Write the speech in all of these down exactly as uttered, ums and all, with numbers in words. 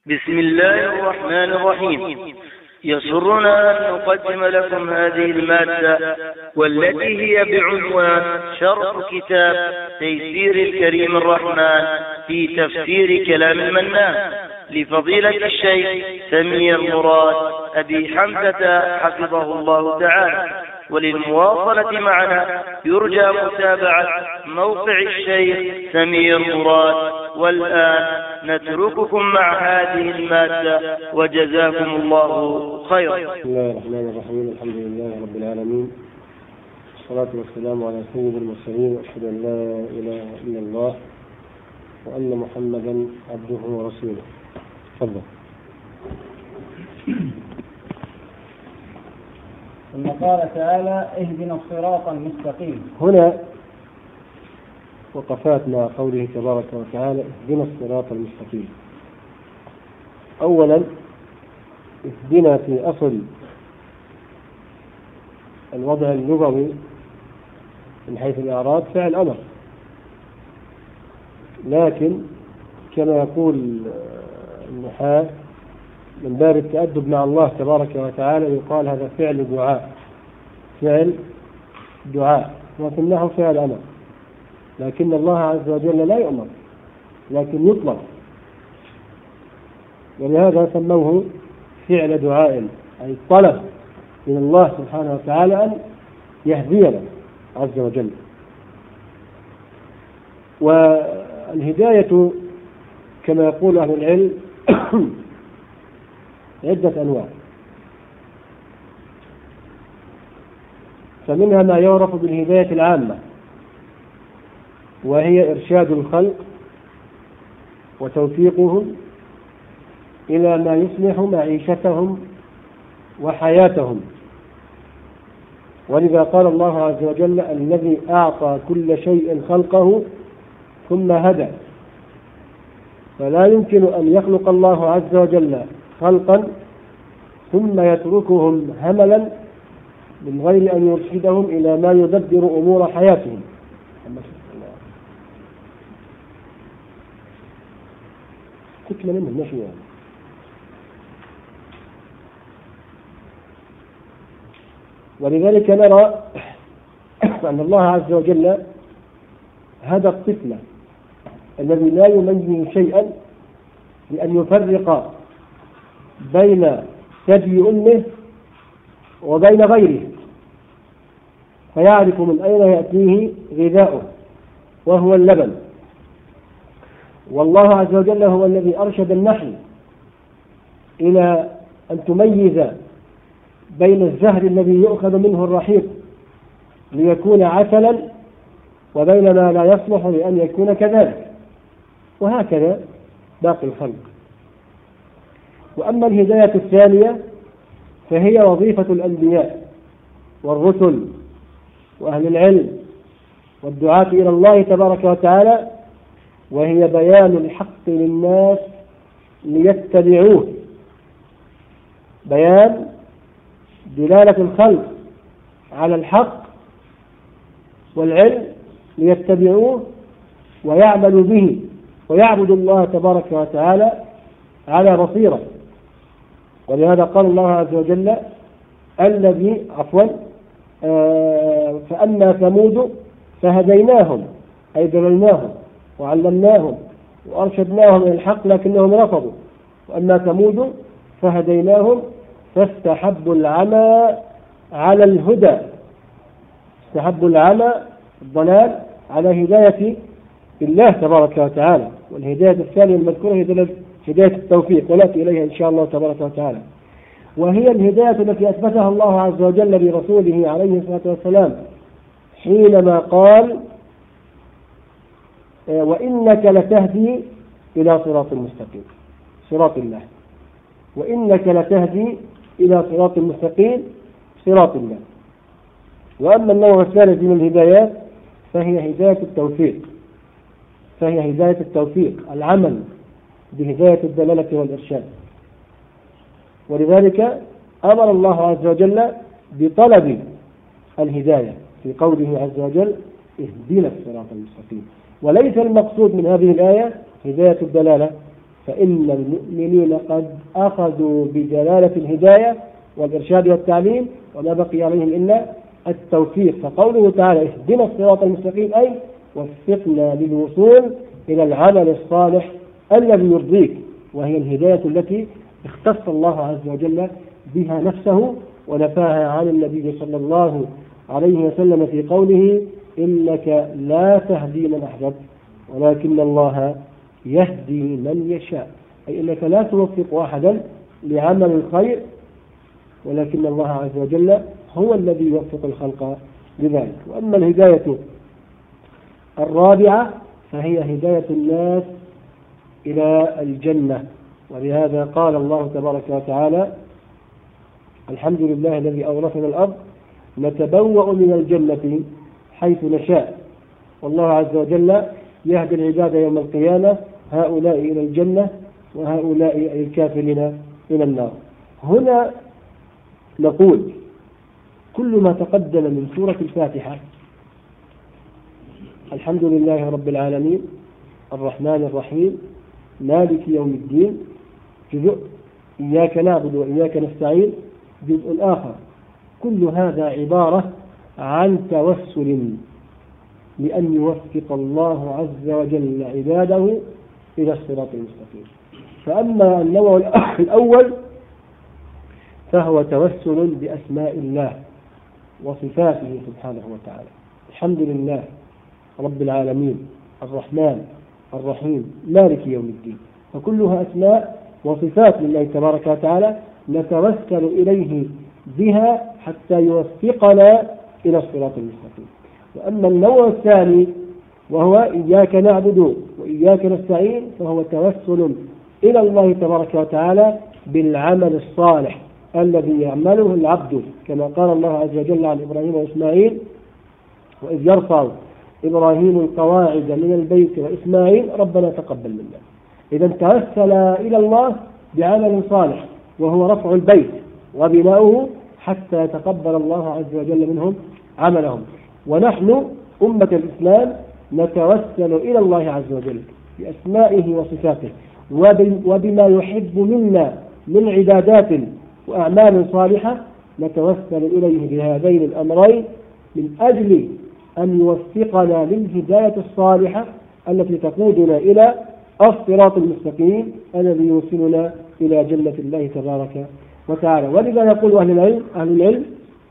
بسم الله الرحمن الرحيم. يسرنا أن نقدم لكم هذه المادة والتي هي بعنوان شرح كتاب تيسير الكريم الرحمن في تفسير كلام المنان لفضيلة الشيخ سمير مراد أبي حمزة حفظه الله تعالى. وللمواصلة معنا يرجى متابعة موقع الشيخ سمير مراد. والآن نترككم مع هذه المادة وجزاكم الله خيرا. بسم الله الرحمن الرحيم. الحمد لله رب العالمين، والصلاة والسلام على سيد المرسلين، وأشهد أن لا إله إلا الله وأن محمدا عبده ورسوله. تفضل. ثم قال تعالى: اهدنا الصراط المستقيم. هنا وقفات مع قوله تبارك وتعالى: اهدنا الصراط المستقيم. أولا، اهدنا في أصل الوضع اللغوي من حيث الإعراب فعل أمر، لكن كما يقول النحاة من باب التأدب مع الله تبارك وتعالى يقال هذا فعل دعاء، فعل دعاء، وفي النحو فعل أمر، لكن الله عز وجل لا يؤمر لكن يطلب، ولهذا سموه فعل دعاء، أي طلب من الله سبحانه وتعالى أن يهدينا عز وجل. والهداية كما يقول أهل العلم عدة أنواع، فمنها ما يعرف بالهداية العامة، وهي إرشاد الخلق وتوفيقهم إلى ما يصلح معيشتهم وحياتهم. ولذا قال الله عز وجل: الذي أعطى كل شيء خلقه ثم هدى. فلا يمكن أن يخلق الله عز وجل خلقا ثم يتركهم هملا من غير أن يرشدهم إلى ما يدبر أمور حياتهم. كتلة منهم ماشي يعني. ولذلك نرى أن الله عز وجل هدى الطفل الذي لا يميز شيئا بأن يفرق بين ثدي أمه وبين غيره، فيعرف من أين يأتيه غذاؤه وهو اللبن. والله عز وجل هو الذي أرشد النحل إلى أن تميز بين الزهر الذي يؤخذ منه الرحيق ليكون عسلا وبين ما لا يصلح لأن يكون كذلك، وهكذا باقي الخلق. وأما الهداية الثانية فهي وظيفة الأنبياء والرسل وأهل العلم والدعاة إلى الله تبارك وتعالى، وهي بيان الحق للناس ليتبعوه، بيان دلالة الخلق على الحق والعلم ليتبعوه ويعملوا به ويعبدوا الله تبارك وتعالى على بصيرة. ولهذا قال الله عز وجل: الذي عفوا آه فأما ثمود فهديناهم، أي دللناهم وعلمناهم وأرشدناهم إلى الحق لكنهم رفضوا. وأما ثمود فهديناهم فاستحبوا العمى على الهدى، استحبوا العمى الضلال على هداية الله تبارك وتعالى. والهداية الثانية المذكورة هي هداية التوفيق، ونأتي إليها إن شاء الله تبارك وتعالى، وهي الهداية التي أثبتها الله عز وجل برسوله عليه الصلاة والسلام حينما قال: وإنك لتهدي إلى صراط مستقيم، صراط الله، وإنك لتهدي إلى صراط مستقيم، صراط الله. وأما النوع الثالث من الهدايات فهي هداية التوفيق، فهي هداية التوفيق، العمل بهداية الدلالة والإرشاد. ولذلك أمر الله عز وجل بطلب الهداية في قوله عز وجل: اهدنا الصراط المستقيم. وليس المقصود من هذه الآية هداية الدلالة فإن المؤمنين قد أخذوا بجلالة الهداية والإرشاد والتعليم وما بقي عليهم إلا التوفيق. فقوله تعالى اهدنا الصراط المستقيم أي وفقنا للوصول إلى العمل الصالح الذي يرضيك، وهي الهداية التي اختص الله عز وجل بها نفسه ونفاها عن النبي صلى الله عليه وسلم في قوله إنك لا تهدي من أحببت ولكن الله يهدي من يشاء، أي إنك لا توفق أحدا لعمل الخير ولكن الله عز وجل هو الذي يوفق الخلق لذلك. وأما الهداية الرابعة فهي هداية الناس إلى الجنة، ولهذا قال الله تبارك وتعالى الحمد لله الذي أورثنا الأرض نتبوأ من الجنة حيث نشاء، والله عز وجل يهدي العباد يوم القيامة هؤلاء إلى الجنة وهؤلاء أي الكافرين إلى النار. هنا نقول كل ما تقدم من سورة الفاتحة الحمد لله رب العالمين الرحمن الرحيم مالك يوم الدين جزء، إياك نعبد وإياك نستعين جزء آخر، كل هذا عبارة عن توسل لأن يوفق الله عز وجل عباده إلى الصراط المستقيم. فأما النوع الأول فهو توسل بأسماء الله وصفاته سبحانه وتعالى، الحمد لله رب العالمين الرحمن الرحيم مالك يوم الدين، فكلها أسماء وصفات لله تبارك وتعالى نتوسل إليه بها حتى يوفقنا إلى الصراط المستقيم. وأما النوع الثاني وهو إياك نعبد وإياك نستعين فهو توسل إلى الله تبارك وتعالى بالعمل الصالح الذي يعمله العبد، كما قال الله عز وجل عن إبراهيم وإسماعيل وإذ يرفع إبراهيم القواعد من البيت وإسماعيل ربنا تقبل منا. إذا توسل إلى الله بعمل صالح وهو رفع البيت وبناؤه حتى يتقبل الله عز وجل منهم عملهم. ونحن أمة الإسلام نتوسل إلى الله عز وجل بأسمائه وصفاته وبما يحب منا من عبادات وأعمال صالحة نتوسل إليه بهذين الأمرين من أجل أن يوفقنا للهداية الصالحة التي تقودنا إلى الصراط المستقيم الذي يوصلنا إلى جنة الله تبارك وتعالى. ولذا يقول أهل العلم, أهل العلم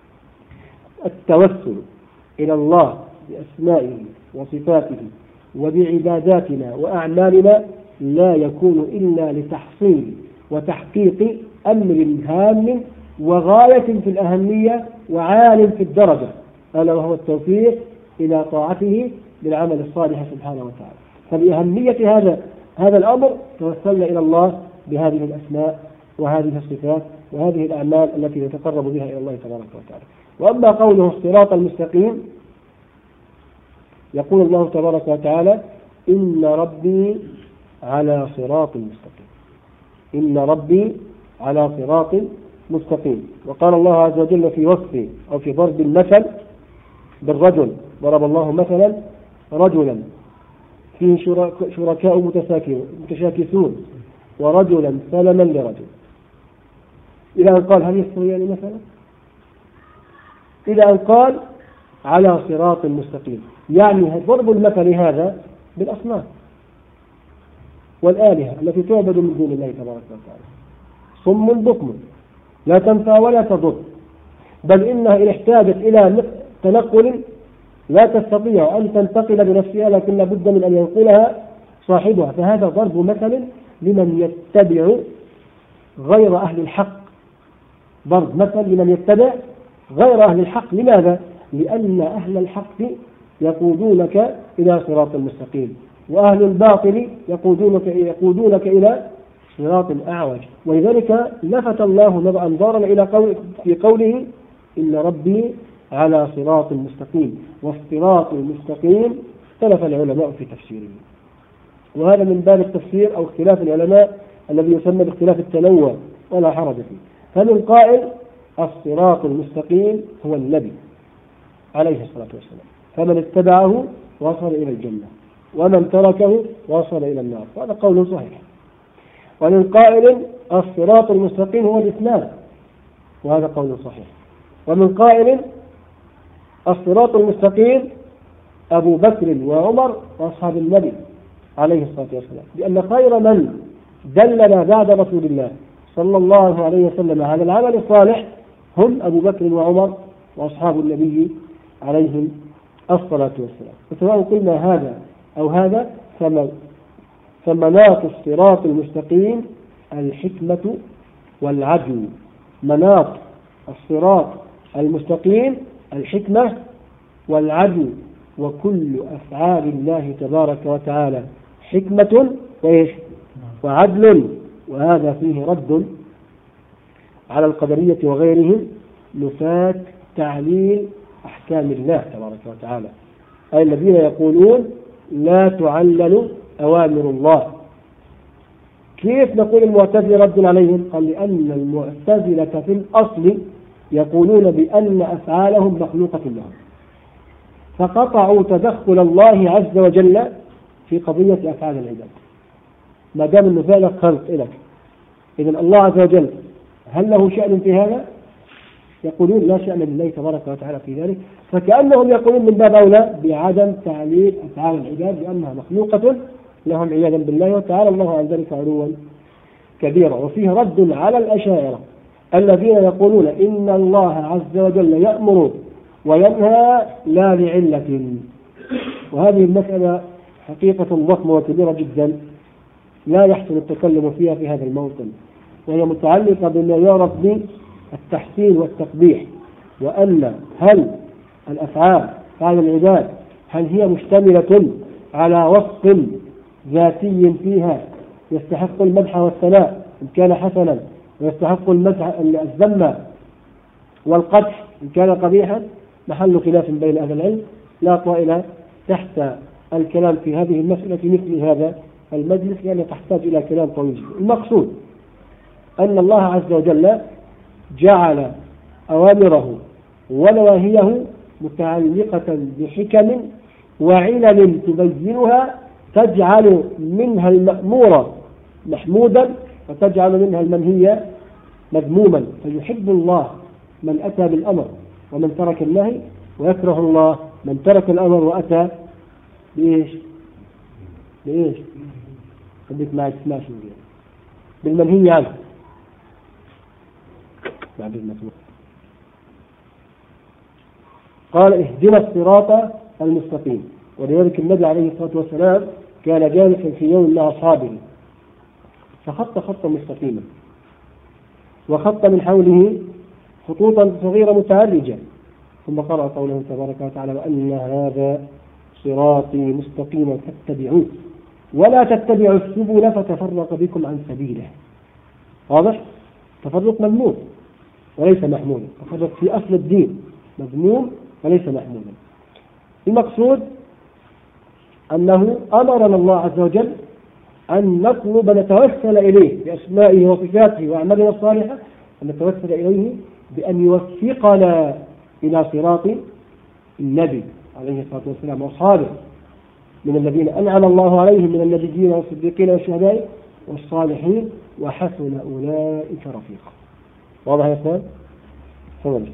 التوسل إلى الله بأسمائه وصفاته وبعباداتنا وأعمالنا لا يكون إلا لتحصيل وتحقيق أمر هام وغاية في الأهمية وعال في الدرجة، ألا وهو التوفيق إلى طاعته بالعمل الصالح سبحانه وتعالى. فبأهمية هذا هذا الأمر توسلنا إلى الله بهذه الأسماء وهذه الصفات وهذه الأعمال التي نتقرب بها إلى الله تبارك وتعالى. وأما قوله الصراط المستقيم يقول الله تبارك وتعالى إن ربي على صراط مستقيم، إن ربي على صراط مستقيم. وقال الله عز وجل في وصفه أو في ضرب المثل بالرجل ضرب الله مثلا رجلا فيه شركاء متشاكسون ورجلا سلما لرجل، إلى أن قال هل يستويان مثلا، إلى أن قال على صراط مستقيم، يعني ضرب المثل هذا بالأصنام والآلهة التي تعبد من دون الله تبارك وتعالى، صم بكم لا تنفع ولا تضر، بل إنها إن احتاجت إلى تنقل لا تستطيع أن تنتقل بنفسها لكن لابد من أن ينقلها صاحبها. فهذا ضرب مثل لمن يتبع غير أهل الحق، ضرب مثل لمن يتبع غير أهل الحق. لماذا؟ لأن أهل الحق يقودونك إلى صراط المستقيم وأهل الباطل يقودونك, يقودونك إلى صراط أعوج. ولذلك لفت الله أنظارا إلى قول في قوله إن ربي على صراط مستقيم. والصراط المستقيم اختلف العلماء في تفسيره، وهذا من باب التفسير أو اختلاف العلماء الذي يسمى باختلاف التنوع ولا حرج فيه. فمن قائل الصراط المستقيم هو النبي عليه الصلاة والسلام، فمن اتبعه وصل إلى الجنة ومن تركه وصل إلى النار، وهذا قول صحيح. ومن قائل الصراط المستقيم هو الإسلام، وهذا قول صحيح. ومن قائل الصراط المستقيم أبو بكر وعمر وأصحاب النبي عليه الصلاة والسلام، لأن خير من دلنا بعد رسول الله صلى الله عليه وسلم على العمل الصالح هم أبو بكر وعمر وأصحاب النبي عليهم الصلاة والسلام. فسواء قلنا هذا أو هذا فمناط الصراط المستقيم الحكمة والعدل. مناط الصراط المستقيم الحكمة والعدل، وكل أفعال الله تبارك وتعالى حكمة وعدل، وهذا فيه رد على القدرية وغيرهم نفاة تعليل أحكام الله تبارك وتعالى، أي الذين يقولون لا تعلل أوامر الله. كيف نقول المعتزلة رد عليهم؟ قال لأن المعتزلة في الأصل يقولون بأن أفعالهم مخلوقة لهم، فقطعوا تدخل الله عز وجل في قضية أفعال العباد ما دام أنه فعل خلق لك. إذن الله عز وجل هل له شأن في هذا؟ يقولون لا شأن لله تبارك وتعالى في ذلك، فكأنهم يقولون من باب أولى بعدم تعليل أفعال العباد لأنها مخلوقة لهم عياذا بالله، وتعالى الله عن ذلك علوا كبيرا. وفيه رد على الأشاعرة الذين يقولون إن الله عز وجل يأمر وينهى لا لعلة، وهذه المسألة حقيقة ضخمة وكبيرة جدا لا يحسن التكلم فيها في هذا الموطن، وهي متعلقة بما يعرف بالتحسين والتقبيح، وأن هل الأفعال أفعال العباد هل هي مشتملة على وصف ذاتي فيها يستحق المدح والثناء إن كان حسنا، ويستحق المدح الذم والقدح إن كان قبيحا، محل خلاف بين أهل العلم لا طائل تحت الكلام في هذه المسألة في مثل هذا المجلس، لأنها يعني تحتاج إلى كلام طويل. المقصود أن الله عز وجل جعل أوامره ونواهيه متعلقة بحكم وعلل تبينها تجعل منها المأمور محمودا وتجعل منها المنهي مذموما، فيحب الله من أتى بالأمر ومن ترك النهي، ويكره الله من ترك الأمر وأتى بإيش بإيش خليك معي تسمعش بالمنهي عنه. قال اهدنا الصراط المستقيم، ولذلك النبي عليه الصلاة والسلام كان جالسا في يوم مع أصحابه فخط خطا مستقيما، وخط من حوله خطوطا صغيرة متعرجة، ثم قرأ قوله تبارك وتعالى وأن هذا صراطي مستقيما فاتبعوه ولا تتبعوا السبل فتفرق بكم عن سبيله. واضح؟ تفرق مذموم وليس محمودا، تفرق في أصل الدين مذموم وليس محمودا. المقصود أنه أمرنا الله عز وجل أن نطلب نتوسل إليه بأسمائه وصفاته وأعمالنا الصالحة، أن نتوسل إليه بأن يوفقنا إلى صراط النبي عليه الصلاة والسلام وأصحابه من الذين أنعم الله عليهم من النبيين والصديقين والشهداء والصالحين وحسن أولئك رفيقا. واضح يا إخوان؟ تفضل.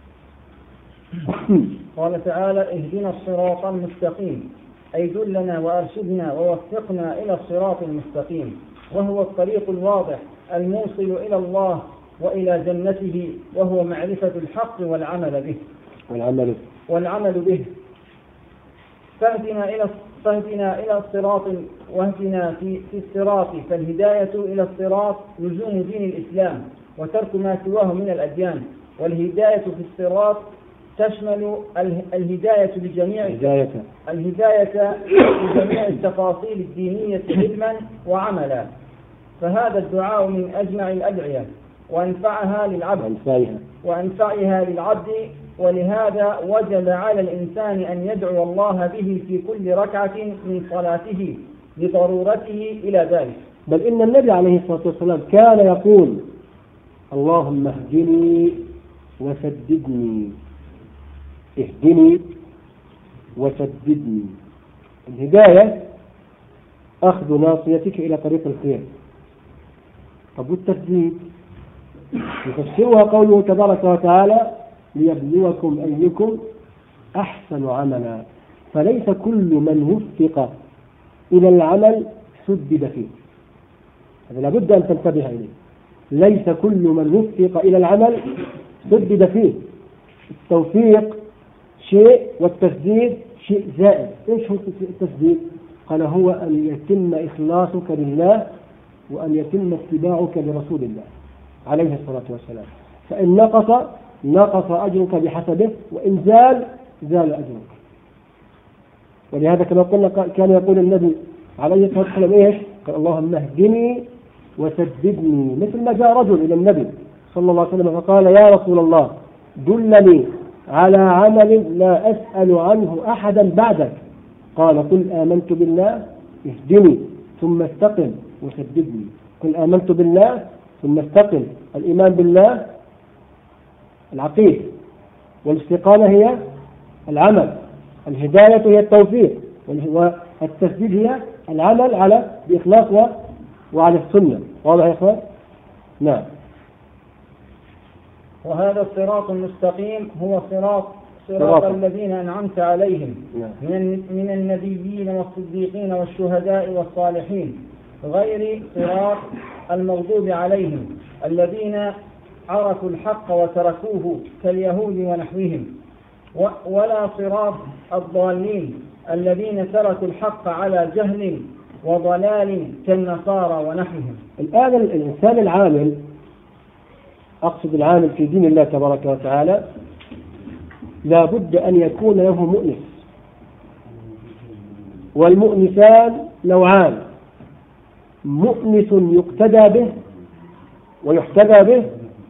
قال تعالى اهدنا الصراط المستقيم، أي دلنا وأرشدنا ووفقنا إلى الصراط المستقيم، وهو الطريق الواضح الموصل إلى الله وإلى جنته، وهو معرفة الحق والعمل به والعمل والعمل به فاهدنا إلى فاهدنا إلى الصراط واهدنا في في الصراط، فالهداية إلى الصراط لزوم دين الإسلام وترك ما سواه من الأديان، والهداية في الصراط تشمل الهداية لجميع الهداية الهداية لجميع التفاصيل الدينية علما وعملا، فهذا الدعاء من أجمع الأدعية وأنفعها للعبد وأنفعها للعبد ولهذا وجب على الإنسان أن يدعو الله به في كل ركعة من صلاته لضرورته إلى ذلك. بل إن النبي عليه الصلاة والسلام كان يقول اللهم اهدني وسددني، اهدني وسددني. الهداية أخذ ناصيتك إلى طريق الخير، طب والتسديد يفسرها قوله تبارك وتعالى ليبلوكم أيكم أحسن عملا، فليس كل من وفق إلى العمل سدد فيه. هذا لابد أن تنتبه إليه. ليس كل من وفق إلى العمل سدد فيه. التوفيق شيء والتسديد شيء زائد. إيش هو التسديد؟ قال هو أن يتم إخلاصك لله وأن يتم اتباعك لرسول الله عليه الصلاة والسلام. فإن نقص نقص أجرك بحسبه، وإن زال زال أجرك. ولهذا كما قلنا كان يقول النبي عليه الصلاة والسلام إيش؟ قال اللهم اهدني وسددني، مثل ما جاء رجل إلى النبي صلى الله عليه وسلم فقال يا رسول الله دلني على عمل لا أسأل عنه أحدا بعدك. قال قل آمنت بالله اهدني ثم استقم وسددني. قل آمنت بالله ثم استقم. الإيمان بالله العقيدة، والاستقامة هي العمل، الهداية هي التوفيق، والتسديد هي العمل على بإخلاص وعلى السنة. واضح يا إخوان؟ نعم. وهذا الصراط المستقيم هو صراط صراط الذين أنعمت عليهم من من النبيين والصديقين والشهداء والصالحين، غير صراط المغضوب عليهم الذين عرفوا الحق وتركوه كاليهود ونحوهم، ولا صراط الضالين الذين تركوا الحق على جهل وضلال كالنصارى ونحوهم. الآن الإنسان العامل، أقصد العامل في دين الله تبارك وتعالى، لا بد أن يكون له مؤنس، والمؤنسان نوعان: مؤنس يقتدى به ويحتذى به،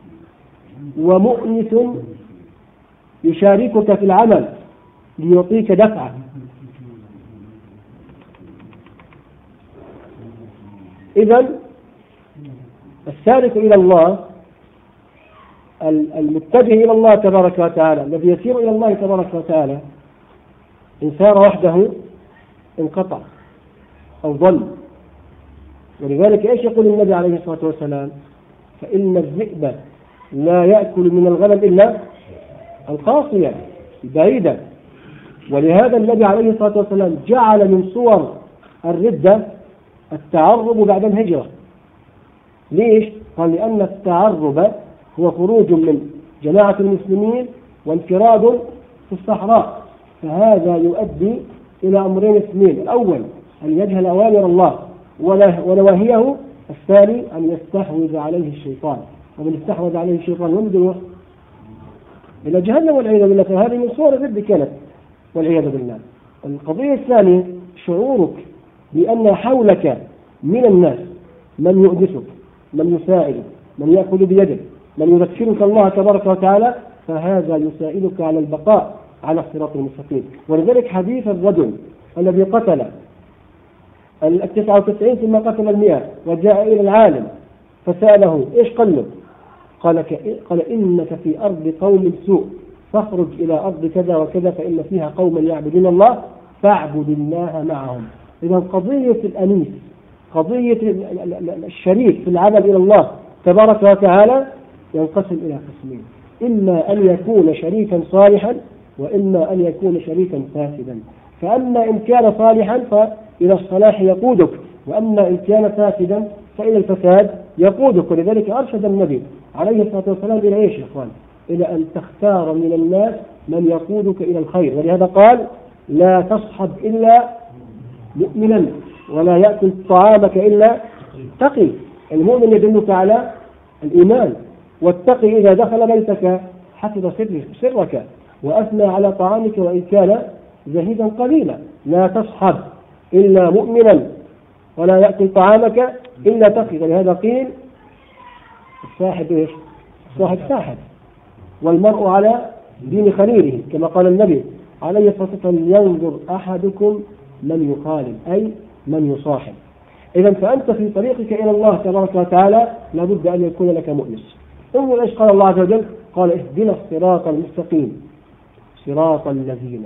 ومؤنس يشاركك في العمل ليعطيك دفعة. إذن السالك إلى الله المتجه إلى الله تبارك وتعالى الذي يسير إلى الله تبارك وتعالى إن سار وحده انقطع أو ضل. ولذلك إيش يقول النبي عليه الصلاة والسلام؟ فإن الذئب لا يأكل من الغنم إلا القاصية بعيدا. ولهذا النبي عليه الصلاة والسلام جعل من صور الردة التعرب بعد الهجرة. ليش؟ قال لأن التعرب هو خروج من جماعة المسلمين وانفراد في الصحراء، فهذا يؤدي إلى أمرين اثنين: الأول أن يجهل أوامر الله ونواهيه، الثاني أن يستحوذ عليه الشيطان، ومن استحوذ عليه الشيطان يمضي إلى جهنم والعياذ بالله. فهذه من صور الرد كانت والعياذ بالله. القضية الثانية شعورك بأن حولك من الناس من يؤنسك، من يساعدك، من يأخذ بيدك، من يذكرك الله تبارك وتعالى، فهذا يساعدك على البقاء على الصراط المستقيم. ولذلك حديث الرجل الذي قتل التسعة وتسعين ثم قتل المئة وجاء إلى العالم فسأله إيش قال له؟ قال, قال إنك في أرض قوم سوء، فاخرج إلى أرض كذا وكذا فإن فيها قوما يعبدون الله فاعبد الله معهم. إذا قضية الأنيس، قضية الشريك في العمل إلى الله تبارك وتعالى ينقسم إلى قسمين: إما أن يكون شريكا صالحا، وإما أن يكون شريكا فاسدا. فأما إن كان صالحا فإلى الصلاح يقودك، وأما إن كان فاسدا فإلى الفساد يقودك. ولذلك أرشد النبي عليه الصلاة والسلام إلى إيش يا إخوان؟ إلى أن تختار من الناس من يقودك إلى الخير. ولهذا قال: لا تصحب إلا مؤمنا ولا يأكل طعامك إلا تقي. المؤمن يدلك على الإيمان، والتقي إذا دخل بيتك حفظ سرك وأثنى على طعامك وإن كان زهيدا قليلا. لا تصحب إلا مؤمنا ولا يأكل طعامك إلا تقي. ولهذا قيل: الصاحب إيش؟ الصاحب ساحب، والمرء على دين خليله، كما قال النبي عليه الصلاة والسلام: ينظر أحدكم من يخالل، أي من يصاحب. إذا فأنت في طريقك إلى الله تبارك وتعالى لابد أن يكون لك مؤنس. انظر إيش قال الله عز وجل؟ قال: اهدنا الصراط المستقيم صراط الذين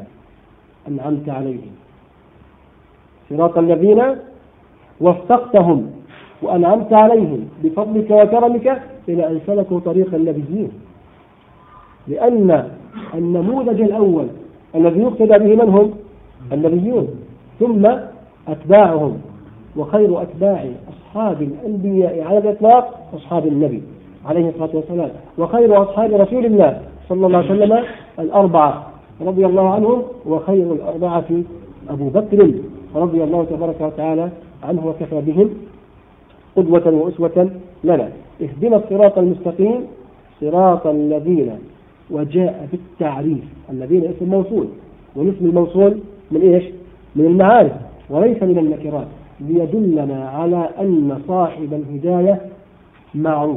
أنعمت عليهم. صراط الذين وفقتهم وأنعمت عليهم بفضلك وكرمك إلى أن سلكوا طريق النبيين. لأن النموذج الأول الذي يقتدى به من هم؟ النبيون، ثم أتباعهم، وخير أتباع أصحاب الأنبياء على الإطلاق أصحاب النبي عليه الصلاة والسلام، وخير أصحاب رسول الله صلى الله عليه وسلم الأربعة رضي الله عنهم، وخير الأربعة أبو بكر رضي الله تبارك وتعالى عنه وكفى بهم قدوة وأسوة لنا. اهدنا الصراط المستقيم صراط الذين، وجاء بالتعريف الذين اسم موصول، والاسم الموصول من إيش؟ من المعارف وليس من النكرات، ليدلنا على أن صاحب الهداية معروف،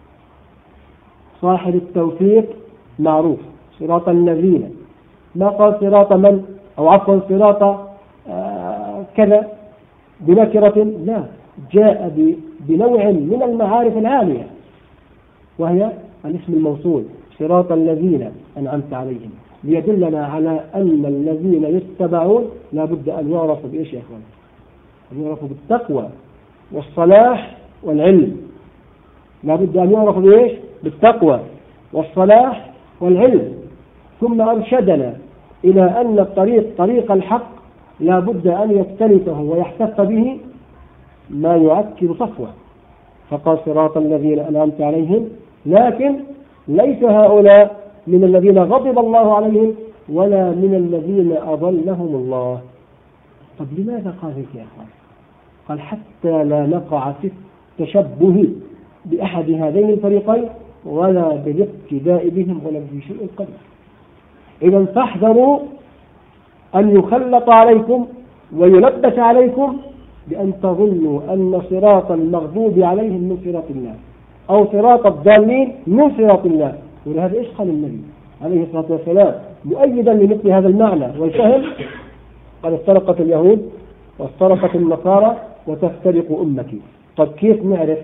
صاحب التوفيق معروف. صراط الذين، ما قال صراط من، أو عفوا صراط آه كذا بنكرة، لا، جاء بنوع من المعارف العالية وهي الاسم الموصول صراط الذين أنعمت عليهم، ليدلنا على أن الذين يتبعون لا بد أن يعرفوا بإيش يا أخوان؟ أن يعرفوا بالتقوى والصلاح والعلم. لا بد أن يعرفوا بإيش؟ بالتقوى والصلاح والعلم. ثم أرشدنا إلى أن الطريق طريق الحق لا بد أن يختلفه ويحتف به ما يعكر صفوه، فقال صراط الذين أنعمت عليهم، لكن ليس هؤلاء من الذين غضب الله عليهم ولا من الذين أضلهم الله. طب لماذا قال هيك يا أخوان؟ قال حتى لا نقع في التشبه بأحد هذين الفريقين ولا بالاقتداء بهم ولا بشيء قليل. إذا فاحذروا أن يخلط عليكم ويلبس عليكم بأن تظنوا أن صراط المغضوب عليهم من صراط الله أو صراط الضالين من صراط الله. ولهذا إيش قال النبي عليه الصلاة والسلام مؤيدا لمثل هذا المعنى والفهم؟ قد افترقت اليهود وافترقت النصارى وتفترق أمتي. طب كيف نعرف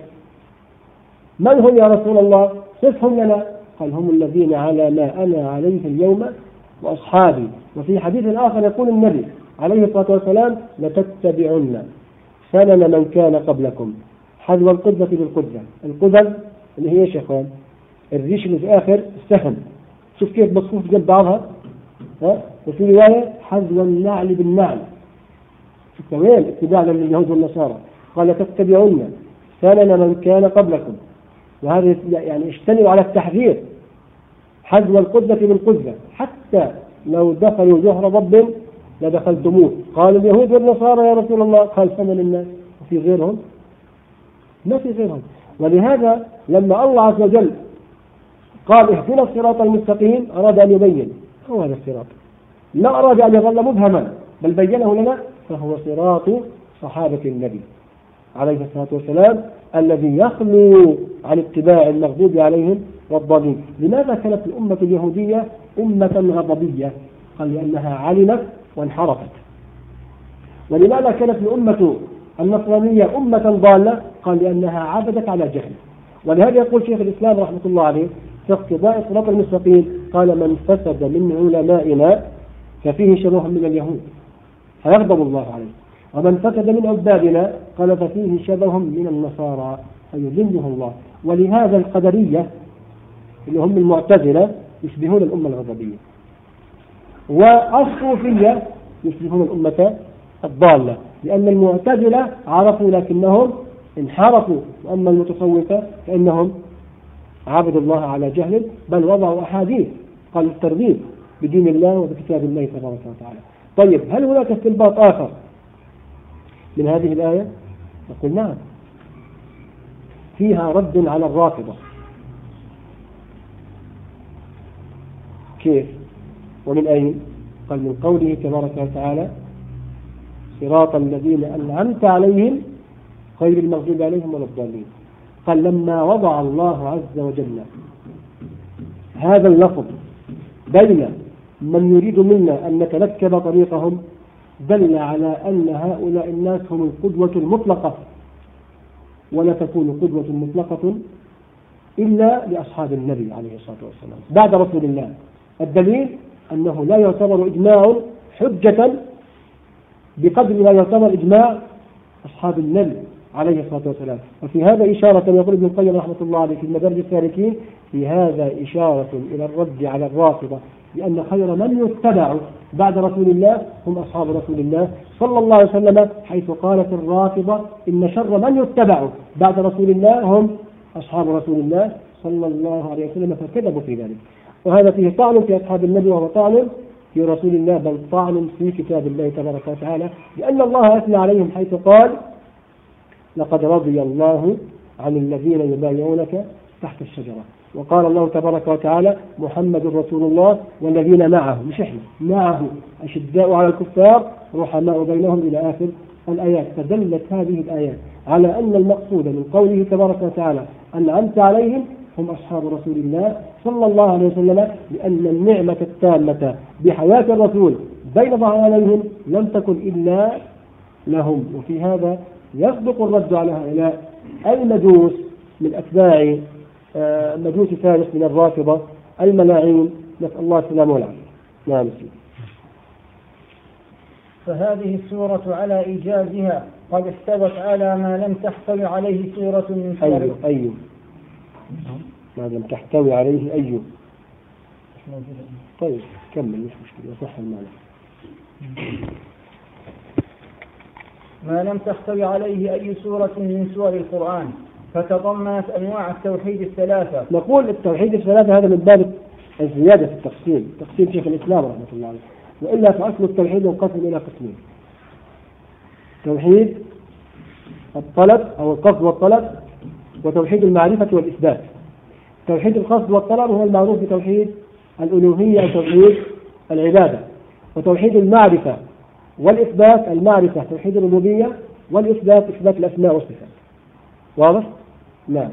من هم يا رسول الله؟ صفهم لنا. قال هم الذين على ما أنا عليه اليوم وأصحابي. وفي حديث آخر يقول النبي عليه الصلاة والسلام لتتبعن سنن من كان قبلكم حذو القدة بالقدة. القدة اللي هي يا اخوان الريش اللي في آخر السهم، شوف كيف مصفوف جنب بعضها، ها؟ وفي رواية حذو النعل بالنعل. شوف وين اتباع لليهود والنصارى. قال تتبعون سنن من كان قبلكم، وهذا يعني اجتنبوا على التحذير، حذو القدة بالقدة، حتى لو دخلوا جهر ضب لدخلتموه. قال اليهود والنصارى يا رسول الله، قال فمن الناس؟ وفي غيرهم؟ ما في غيرهم. ولهذا لما الله عز وجل قال اهدنا الصراط المستقيم أراد أن يبين هو هذا الصراط، لا أراد أن يظل مبهما، بل بينه لنا، فهو صراط صحابة النبي عليه الصلاة والسلام الذي يخلو عن اتباع المغضوب عليهم والضالين. لماذا كانت الأمة اليهودية أمة غضبية؟ قال لأنها علمت وانحرفت. ولماذا كانت الأمة النصرانية أمة ضالة؟ قال لأنها عبدت على جهل. ولهذا يقول شيخ الإسلام رحمة الله عليه في اقتضاء الصراط المستقيم، قال من فسد من علمائنا ففيه شبه من اليهود فيغضب الله عليه، ومن فسد من عبادنا قال ففيه شبه من النصارى فيذله الله. ولهذا القدرية اللي هم المعتزلة يشبهون الأمة الغضبية، والصوفية يشبهون الأمة الضالة، لأن المعتزلة عرفوا لكنهم انحرفوا، وأما المتصوفة فإنهم عبدوا الله على جهل، بل وضعوا أحاديث قال الترغيب بدين الله وبكتاب الله تبارك وتعالى. طيب هل هناك استنباط آخر من هذه الآية؟ نقول نعم، فيها رد على الرافضة. كيف ومن أين؟ قال من قوله تبارك وتعالى صراط الذين أنعمت عليهم غير المغضوب عليهم ولا الضالين. قال لما وضع الله عز وجل هذا اللفظ بين من يريد منا أن نتنكب طريقهم دل على أن هؤلاء الناس هم القدوة المطلقة، ولا تكون قدوة مطلقة إلا لأصحاب النبي عليه الصلاة والسلام بعد رسول الله. الدليل أنه لا يعتبر إجماع حجة بقدر ما يعتبر إجماع أصحاب النبي عليه الصلاة والسلام. وفي هذا إشارة يقول ابن القيم رحمة الله عليه في المدارج السالكين في هذا إشارة إلى الرد على الرافضة بأن خير من يتبع بعد رسول الله هم أصحاب رسول الله صلى الله عليه وسلم، حيث قالت الرافضة إن شر من يتبع بعد رسول الله هم أصحاب رسول الله صلى الله عليه وسلم، فكذبوا في ذلك. وهذا فيه طعن في أصحاب النبي وهو طعن في رسول الله، بل طعن في كتاب الله تبارك وتعالى، لأن الله أثنى عليهم حيث قال لقد رضي الله عن الذين يبايعونك تحت الشجرة. وقال الله تبارك وتعالى محمد رسول الله والذين معه، مش احنا، معه أشداء على الكفار رحماء بينهم إلى آخر الآيات. فدلت هذه الآيات على أن المقصود من قوله تبارك وتعالى أنعمت عليهم هم أصحاب رسول الله صلى الله عليه وسلم، لأن النعمة التامة بحياة الرسول بين ظهرانيهم لم تكن إلا لهم. وفي هذا يصدق الرد على هؤلاء المجوس من أتباع مجوس فارس من الرافضة الملاعين، نسأل الله السلامة والعافية. نعم. فهذه السورة على إيجازها قد استوت على ما لم تحتوي عليه سورة من سور. أيوه أيوه ما لم تحتوي عليه أيوه. طيب كمل مش مشكلة، صح المعنى. ما لم تحتوي عليه أي سورة من سور القرآن، فتضمنت أنواع التوحيد الثلاثة. نقول التوحيد الثلاثة هذا من باب الزيادة في التقسيم، تقسيم شيخ الإسلام رحمة الله عليه، وإلا فأصل التوحيد ينقسم إلى قسمين: توحيد الطلب أو القصد والطلب، وتوحيد المعرفة والإثبات. توحيد القصد والطلب هو المعروف بتوحيد الألوهية أو توحيد العبادة، وتوحيد المعرفة والإثبات المعرفة توحيد الربوبية، والإثبات إثبات الأسماء والصفات. واضح؟ نعم.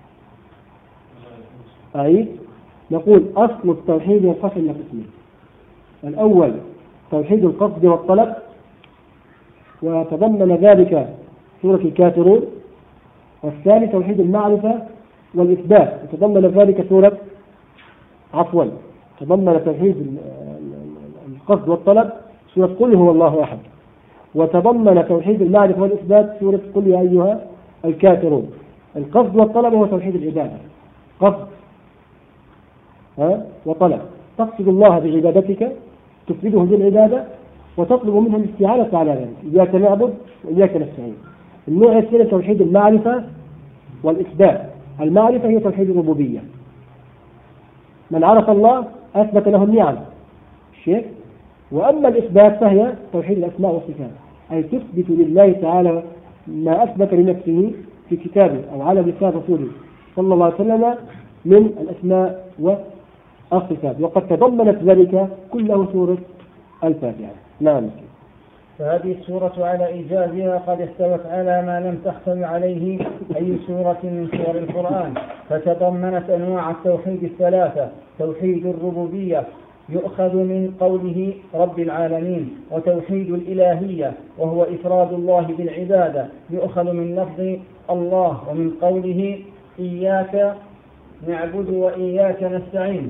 أعيد، نقول أصل التوحيد ينقسم إلى قسمين: الأول توحيد القصد والطلب، وتضمن ذلك سورة الكافرون، والثاني توحيد المعرفة والإثبات، وتضمن ذلك سورة عفوا تضمن توحيد القصد والطلب سورة قل هو الله أحد، وتضمن توحيد المعرفة والإثبات سورة قل يا أيها الكافرون. القصد والطلب هو توحيد العبادة، قصد ها وطلب، تقصد الله بعبادتك، تفرده بالعبادة، وتطلب منه الاستعانة على ذلك، إياك نعبد وإياك نستعين. النوع الثاني توحيد المعرفة والإثبات. المعرفة هي توحيد الربوبية، من عرف الله أثبت له النعم الشيء. وأما الإثبات فهي توحيد الأسماء والصفات، أي تثبت لله تعالى ما أثبت لنفسه في كتابه أو على لسان رسوله صلى الله عليه وسلم من الأسماء والصفات، وقد تضمنت ذلك كله سورة الفاتحة. نعم. فهذه السورة على إيجازها قد استوت على ما لم تحتوي عليه أي سورة من سور القرآن، فتضمنت أنواع التوحيد الثلاثة: توحيد الربوبية يؤخذ من قوله رب العالمين، وتوحيد الإلهية وهو إفراد الله بالعبادة يؤخذ من لفظ الله ومن قوله إياك نعبد وإياك نستعين،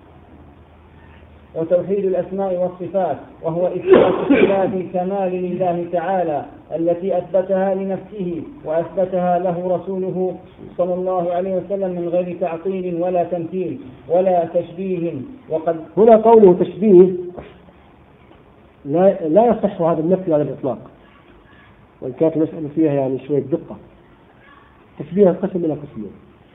وتوحيد الأسماء والصفات وهو إثبات صفات الكمال لله تعالى التي أثبتها لنفسه وأثبتها له رسوله صلى الله عليه وسلم من غير تعطيل ولا تمثيل ولا تشبيه. وقد هنا قوله تشبيه لا, لا يصح هذا النفي على الإطلاق، وإن كانت المسألة فيها يعني شوية دقة. تشبيه القسم إلى قسمين: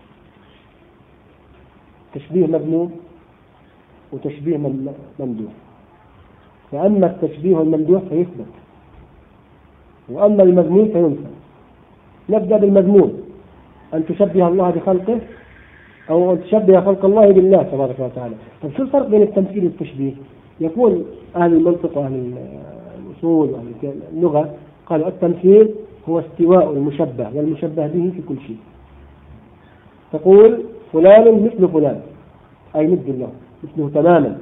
تشبيه مذموم وتشبيه ممدوح. فأما التشبيه الممدوح فيثبت، وأما المذموم فينفى. نبدأ بالمذموم: أن تشبه الله بخلقه أو أن تشبه خلق الله بالله تبارك وتعالى. طيب شو الفرق بين التمثيل والتشبيه؟ يقول أهل المنطق وأهل الأصول وأهل اللغة قالوا التمثيل هو استواء المشبه والمشبه به في كل شيء. تقول فلان مثل فلان، أي مثل الله، مثله تماما.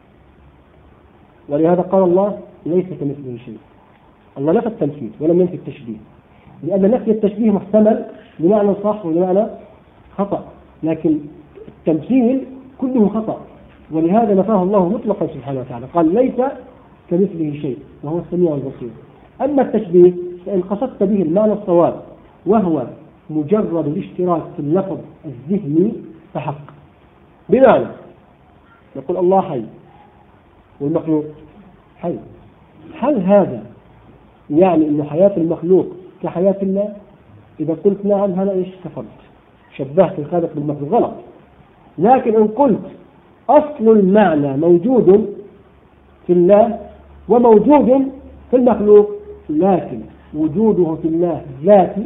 ولهذا قال الله ليس كمثله شيء. الله نفى التمثيل ولم ينفي التشبيه، لأن نفي التشبيه محتمل بمعنى صح وبمعنى خطأ، لكن التمثيل كله خطأ، ولهذا نفاه الله مطلقا سبحانه وتعالى، قال ليس كمثله شيء وهو السميع البصير. أما التشبيه فإن قصدت به المعنى الصواب وهو مجرد الاشتراك في اللفظ الذهني فحق. بمعنى نقول الله حي والمخلوق حي، هل هذا يعني أن حياة المخلوق كحياة الله؟ إذا قلت نعم هذا إيش كفرت، شبهت الخالق بالمخلوق، غلط. لكن إن قلت أصل المعنى موجود في الله وموجود في المخلوق، لكن وجوده في الله ذاتي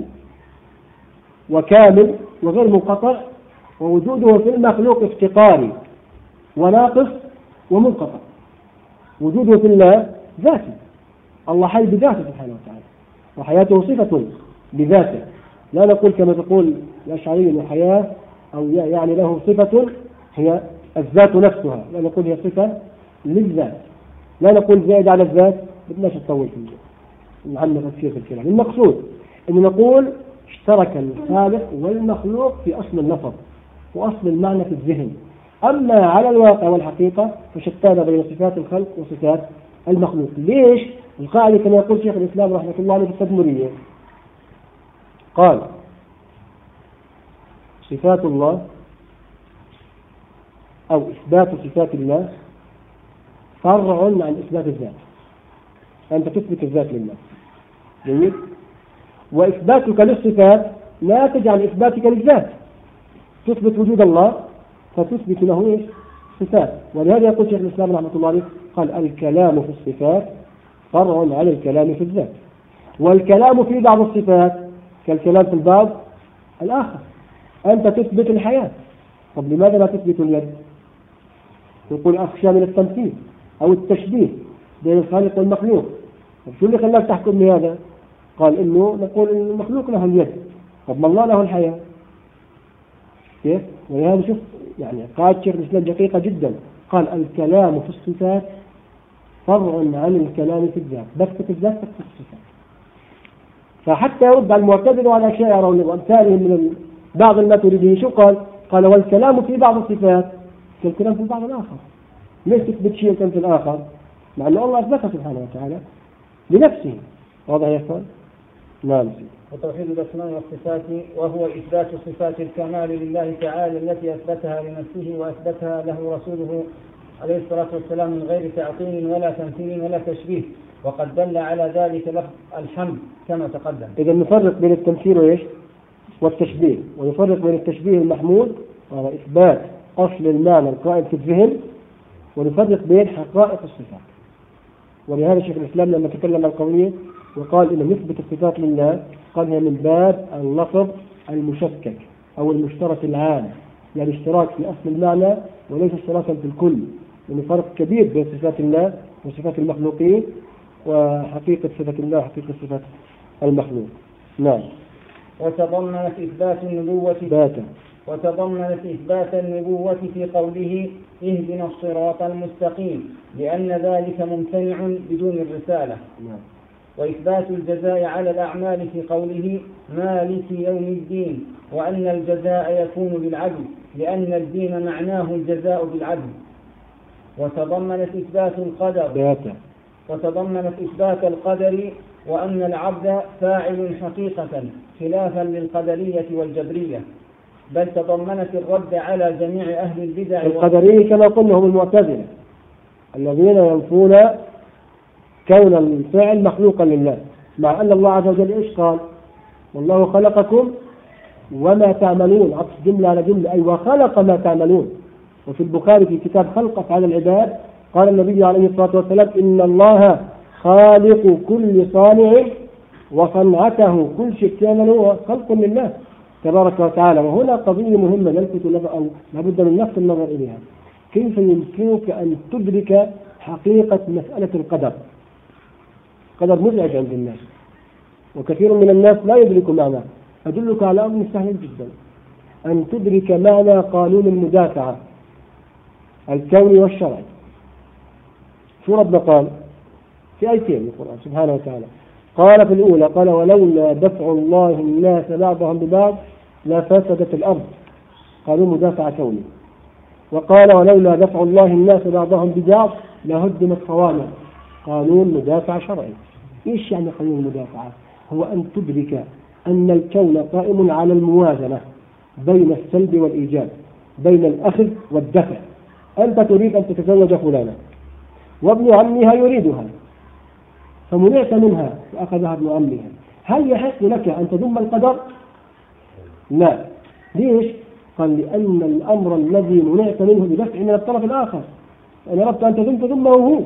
وكامل وغير منقطع، ووجوده في المخلوق افتقاري وناقص ومنقطع. وجوده في الله ذاتي، الله حي بذاته سبحانه وتعالى، وحياته صفة بذاته، لا نقول كما تقول الأشعرية أن حياة أو يعني له صفة هي الذات نفسها، لا نقول هي صفة للذات، لا نقول زائد على الذات، بدناش نطول في نعمق كثير في الكلام. المقصود أن نقول اشترك الخالق والمخلوق في أصل اللفظ وأصل المعنى في الذهن، أما على الواقع والحقيقة فشتان بين صفات الخلق وصفات المخلوق. ليش؟ القاعدة كما يقول شيخ الإسلام رحمة الله عليه في التدمرية، قال صفات الله أو إثبات صفات الله فرع عن إثبات الذات. أنت تثبت الذات لله، جيد، وإثباتك للصفات لا تجعل إثباتك للذات، تثبت وجود الله فتثبت له إيش؟ صفات. ولهذا يقول شيخ الإسلام رحمة الله عليه قال الكلام في الصفات فرع عن الكلام في الذات، والكلام في بعض الصفات كالكلام في البعض الآخر. أنت تثبت الحياة، طب لماذا لا تثبت اليد؟ يقول أخشى من التمثيل أو التشبيه بين الخالق والمخلوق. طب شو اللي خلاك تحكم بهذا؟ قال إنه نقول إن المخلوق له اليد، طب ما الله له الحياة كيف؟ ولهذا شوف يعني قاعدة شيخ الإسلام دقيقة جدا، قال الكلام في الصفات فرع عن الكلام في الذات، بثبت الذات بثبت الصفات. فحتى يرد على المعتزلة وعلى الأشاعرة وأمثالهم من بعض الماتريديين شو قال؟ قال والكلام في بعض الصفات كالكلام في البعض الآخر. ليش تثبت شيء في الآخر مع أن الله أثبته سبحانه وتعالى لنفسه؟ واضح يا إخوان؟ نعم. وتوحيد الأسماء والصفات وهو إثبات صفات الكمال لله تعالى التي أثبتها لنفسه وأثبتها له رسوله عليه الصلاة والسلام من غير تعطيل ولا تمثيل ولا تشبيه، وقد دل على ذلك لفظ الحمد كما تقدم. إذا نفرق بين التمثيل وإيش؟ والتشبيه، ونفرق بين التشبيه المحمود وهو إثبات أصل المعنى القائم في الذهن، ونفرق بين حقائق الصفات. ولهذا شيخ الإسلام لما تكلم عن القولية وقال إن نثبت الصفات لله قال هي من باب اللفظ المشكك أو المشترك العام، يعني اشتراك في أصل المعنى وليس اشتراكا في الكل، يعني فرق كبير بين صفات الله وصفات المخلوقين وحقيقة صفات الله وحقيقة صفات المخلوق. نعم. وتضمنت إثبات النبوة باتا وتضمنت إثبات النبوة في قوله اهدنا الصراط المستقيم، لأن ذلك ممتنع بدون الرسالة. نعم. وإثبات الجزاء على الأعمال في قوله مالك يوم الدين، وأن الجزاء يكون بالعدل، لأن الدين معناه الجزاء بالعدل. وتضمنت إثبات القدر باتا وتضمنت إثبات القدر وأن العبد فاعل حقيقة خلافا للقدرية والجبرية، بل تضمنت الرد على جميع أهل البدع. القدرية كما قلنا هم المعتزلة الذين ينفون كون الفعل مخلوقا لله، مع أن الله عز وجل إيش قال؟ والله خلقكم وما تعملون، عطف جملة على جملة، أي وخلق ما تعملون. وفي البخاري في كتاب خلق أفعال العباد قال النبي عليه الصلاة والسلام إن الله خالق كل صانع وصنعته كل شيء تعمله خلق لله تبارك وتعالى. وهنا قضية مهمة نلفت أو لابد من نفس النظر إليها، كيف يمكنك أن تدرك حقيقة مسألة القدر؟ قدر مزعج عند الناس وكثير من الناس لا يدرك معناه. أدلك على أمر سهل جدا، أن تدرك معنى قانون المدافعة الكوني والشرعي. شو ربنا قال في آيتين من القرآن سبحانه وتعالى؟ قال في الأولى قال ولولا دفع الله الناس بعضهم ببعض لفسدت الأرض، قانون مدافعة كوني. وقال ولولا دفع الله الناس بعضهم ببعض لهدمت صوامع، قانون مدافعة شرعي. إيش يعني قانون المدافعة؟ هو أن تدرك أن الكون قائم على الموازنة بين السلب والإيجاب، بين الأخذ والدفع. أنت تريد أن تتزوج فلانا وابن عمها يريدها فمنعت منها فأخذها ابن عمها، هل يحق لك أن تذم القدر؟ لا. ليش؟ قال لأن الأمر الذي منعت منه بدفع من الطرف الآخر، أن أردت أن تذم تذمه هو،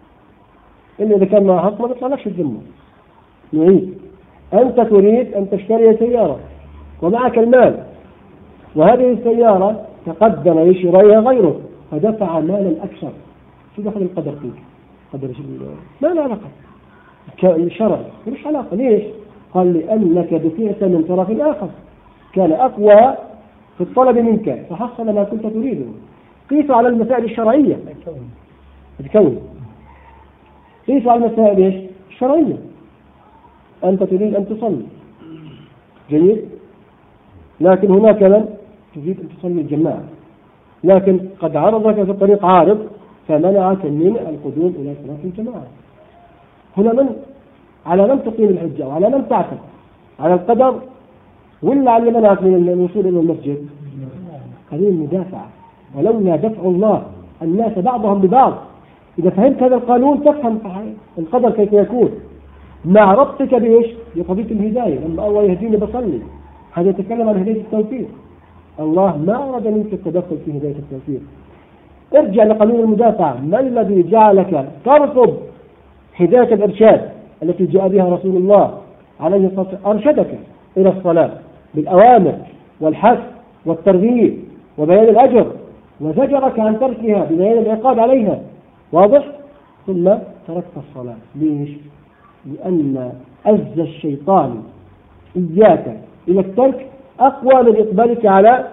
إلا إذا كان معه حق ما تطلع لكش الذمة. نعيد، أنت تريد أن تشتري سيارة ومعك المال، وهذه السيارة تقدم لشرائها غيره فدفع مالا أكثر، شو دخل القدر فيك؟ قدر ما له علاقة الشرع، مش علاقة. ليش؟ قال لأنك دفعت من طرف آخر كان أقوى في الطلب منك فحصل ما كنت تريده. قيسوا على المسائل الشرعية الكون، قيسوا على المسائل الشرعية. أنت تريد أن تصلي، جيد، لكن هناك من تريد أن تصلي الجماعة، لكن قد عرضك في الطريق عارض فمنعك من القدوم إلى صلاة الجماعة. هنا من على من تقيم الحجة وعلى من تعتقد؟ على القدر ولا على اللي منعك من الوصول إلى المسجد؟ هذه المدافعة. ولولا دفع الله الناس بعضهم ببعض، إذا فهمت هذا القانون تفهم القدر كيف يكون، مع ربطك بإيش؟ بقضية الهداية. لما الله يهديني بصلي، هذا يتكلم عن هداية التوفيق. الله ما أراد منك التدخل في هداية التوفيق. ارجع لقانون المدافعة. ما الذي جعلك ترفض هداية الإرشاد التي جاء بها رسول الله عليه الصلاة والسلام؟ أرشدك إلى الصلاة بالأوامر والحث والترغيب وبيان الأجر، وزجرك عن تركها ببيان العقاب عليها. واضح؟ ثم تركت الصلاة. ليش؟ لأن أز الشيطان إياك إلى الترك أقوى من إقبالك على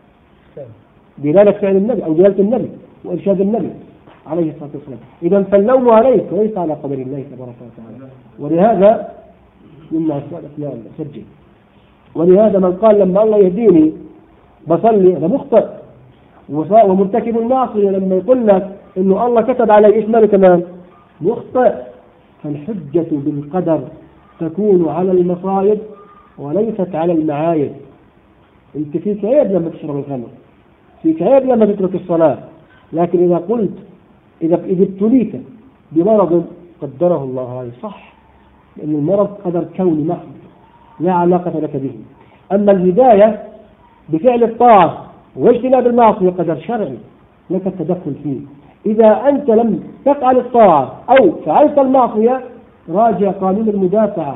دلالة فعل النبي أو دلالة النبي وإرشاد النبي عليه الصلاة والسلام. إذا فاللوم عليك وليس على قدر الله تبارك وتعالى. ولهذا مما أسماء الأسماء سجل، ولهذا من قال لما الله يهديني بصلي أنا مخطئ ومرتكب المعصية، لما يقول لك إنه الله كتب علي إيش ماله كمان مخطئ. فالحجة بالقدر تكون على المصائب وليست على المعايب. انت فيك عيب لما تشرب الخمر، فيك عيب لما تترك الصلاة، لكن إذا قلت إذا إذا ابتليت بمرض قدره الله عليه صح، لأن المرض قدر كوني محض لا علاقة لك به. أما الهداية بفعل الطاعة واجتناب المعصية قدر شرعي لك التدخل فيه. إذا أنت لم تفعل الطاعة أو فعلت المعصية راجع قانون المدافعة،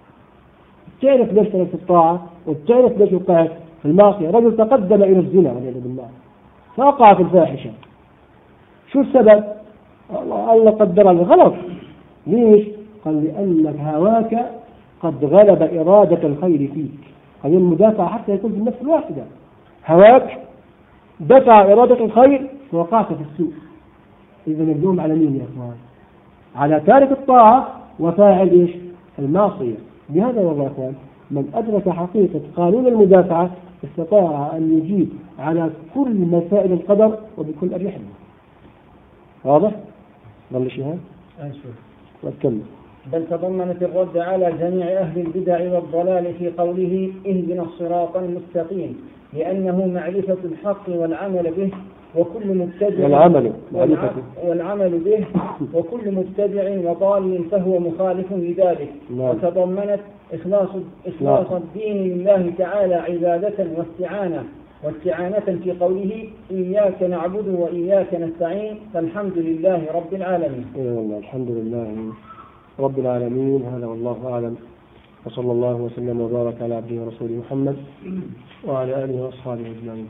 تعرف ليش تركت الطاعة وتعرف ليش وقعت في المعصية. رجل تقدم إلى الزنا والعياذ بالله فوقع في الفاحشة، شو السبب؟ الله قدر له غلط. ليش؟ قال لأن هواك قد غلب إرادة الخير فيك. هذه المدافعة حتى يكون في النفس الواحدة، هواك دفع إرادة الخير فوقعت في السوء. إذن اللوم على مين يا أخوان؟ على تارك الطاعة وفاعل إيش؟ المعصية. بهذا والله يا أخوان من أدرك حقيقة قانون المدافعة استطاع أن يجيب على كل مسائل القدر وبكل أريحية. واضح؟ ظل شيء واتكلم. بل تضمنت الرد على جميع أهل البدع والضلال في قوله اهدنا الصراط المستقيم، لأنه معرفة الحق والعمل به وكل مبتدع والعمل, والعمل به وكل مبتدع وضال فهو مخالف لذلك. وتضمنت إخلاص, إخلاص الدين لله تعالى عبادة واستعانة واستعانة في قوله إياك نعبد وإياك نستعين، فالحمد لله رب العالمين. والله الحمد لله رب العالمين. هذا والله أعلم، وصلى الله وسلم وبارك على عبده ورسوله محمد وعلى آله وأصحابه أجمعين.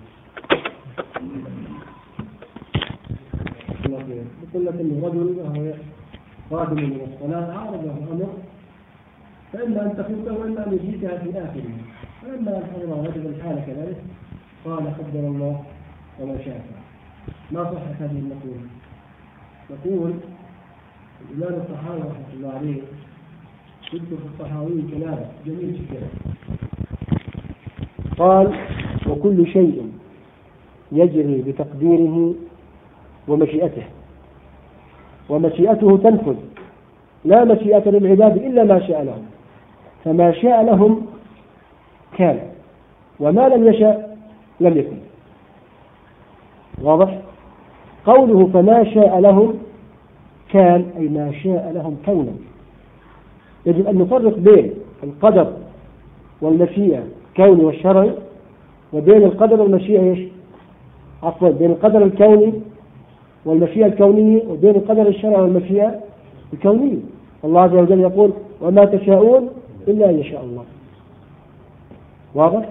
يقول لك إن رجل وهو قادم من الصلاة عارض له أمر، فإما أن تفوته وإما أن يجيكها في آخره، فإما أن حضر رجل الحالة كذلك قال قدر الله وما شاء. ما صحت هذه المقولة؟ نقول الإمام الطحاوي رحمه الله عليه كتب في الطحاوي كلام جميل جدا، قال وكل شيء يجري بتقديره ومشيئته، ومشيئته تنفذ، لا مشيئة للعباد إلا ما شاء لهم، فما شاء لهم كان، وما لم يشاء لم يكن. واضح؟ قوله فما شاء لهم كان، أي ما شاء لهم كونا. يجب أن نفرق بين القدر والمشيئة الكوني والشرعي، وبين القدر والمشيئة إيش؟ عفوا بين القدر الكوني والمشيئة الكونية، وبين القدر الشرعي والمشيئة الكونية. الله عز وجل يقول وما تشاءون إلا أن يشاء الله. واضح؟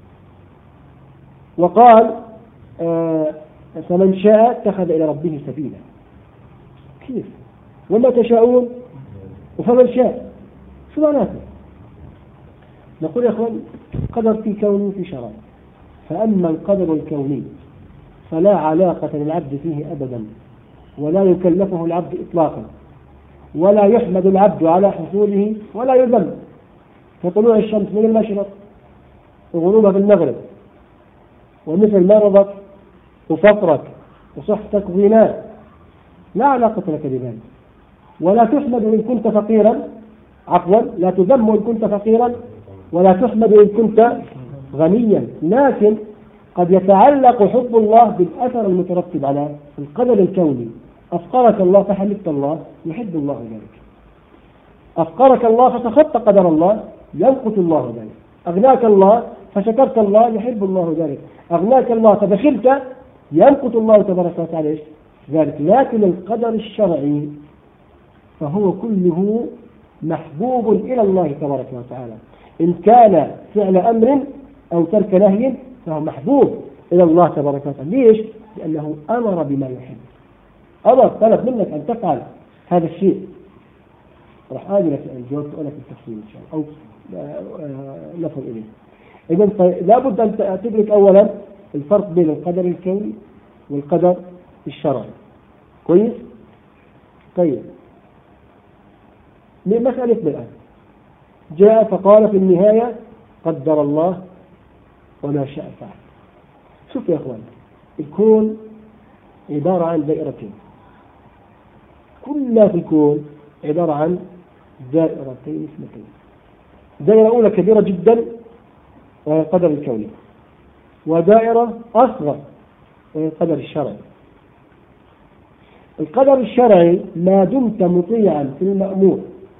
وقال آه فمن شاء اتخذ إلى ربه سبيلا. كيف؟ وما تشاءون وفمن شاء شو معناته؟ نقول يا أخوان قدر في كوني في شرعي. فأما القدر الكوني فلا علاقة للعبد فيه أبدا، ولا يكلفه العبد إطلاقا، ولا يحمد العبد على حصوله ولا يذم، كطلوع الشمس من المشرق وغروبها في المغرب، ومثل مرضك وفقرك وصحتك وغناك لا علاقة لك بذلك. ولا تحمد إن كنت فقيرا، عفوا لا تذم إن كنت فقيرا، ولا تحمد إن كنت غنيا. لكن قد يتعلق حب الله بالأثر المترتب على القدر الكوني. أفقرك الله فحمدت الله يحب الله ذلك، أفقرك الله فتخطى قدر الله ينقص الله ذلك، أغناك الله فشكرت الله يحب الله ذلك، أغناك الله فبخلت ينقص الله تبارك وتعالى ذلك. لكن القدر الشرعي فهو كله محبوب إلى الله تبارك وتعالى، إن كان فعل أمر أو ترك نهي فهو محبوب إلى الله تبارك وتعالى. ليش؟ لأنه أمر بما يحب، أمر طلب منك أن تفعل هذا الشيء. راح آجي لك الجواب لك التفصيل إن شاء الله، أو نفهم إليه. إذن لابد أن تدرك أولا الفرق بين القدر الكوني والقدر الشرعي. كويس؟ طيب مسألة الآن جاء فقال في النهاية قدر الله وما شاء فعل. شوف يا أخوان، الكون عبارة عن دائرتين، كلها في الكون عبارة عن دائرتين اثنتين. دائرة أولى كبيرة جدا وهي القدر الكوني، ودائرة أصغر وهي القدر الشرعي. القدر الشرعي ما دمت مطيعا في المأمور